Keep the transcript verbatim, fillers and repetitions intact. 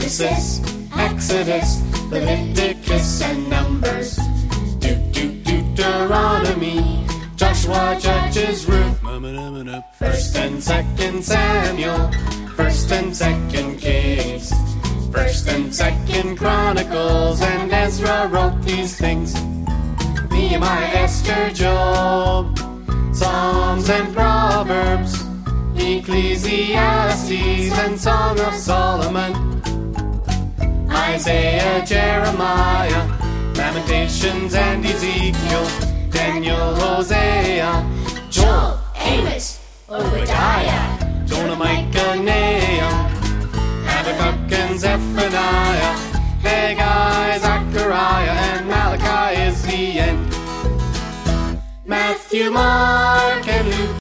Genesis, Exodus, Leviticus, and Numbers. Deut- Deut- Deuteronomy, Joshua, Judges, Ruth. First and Second Samuel, First and Second Kings, First and Second Chronicles, and Ezra wrote these things. Nehemiah, Esther, Job, Psalms and Proverbs, Ecclesiastes and Song of Solomon, Isaiah, Jeremiah, Lamentations and Ezekiel, Daniel, Hosea, Joel, Amos, Obadiah, Jonah, Micah, Nahum, Habakkuk and Zephaniah, Haggai, Zechariah, and Malachi is the end. Matthew, Mark,